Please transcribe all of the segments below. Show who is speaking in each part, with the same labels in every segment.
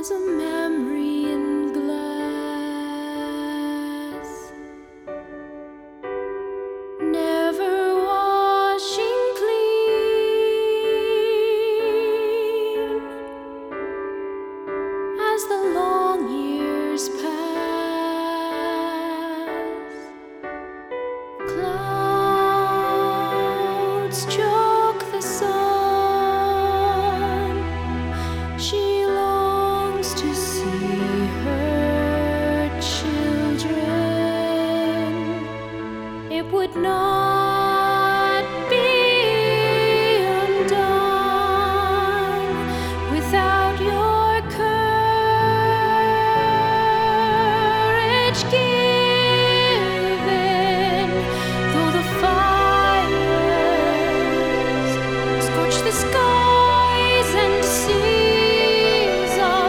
Speaker 1: was a memory in glass, never washing clean as the long years pass. Clouds choke the sun. She longs to see her children. It would not be undone without your courage given. Though the fires scorch the skies and seas of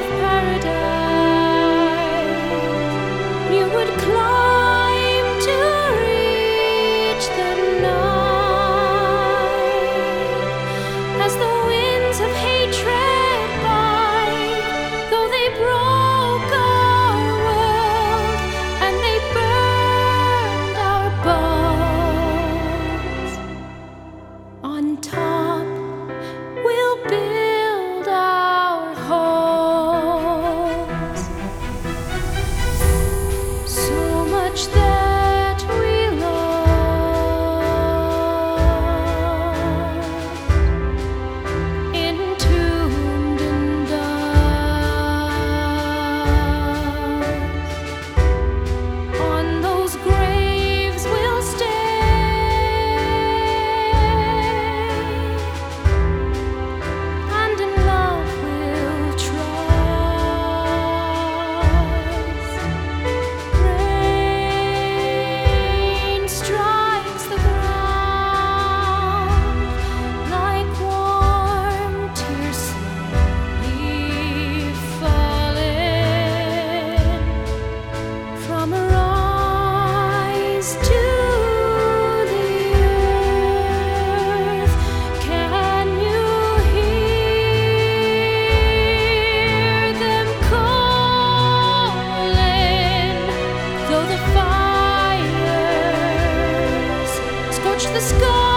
Speaker 1: paradise, you would climb to reach the night as the winds of hatred bite. Though they broke our world and they burned our bones, on top we'll build our homes. So much that we lost, entombed in dust. On those graves we'll stay, and in love we'll trust. Rain strikes the ground like warm tears slowly falling from her eyes to the earth. Can you hear them calling? Though the fires scorch the sky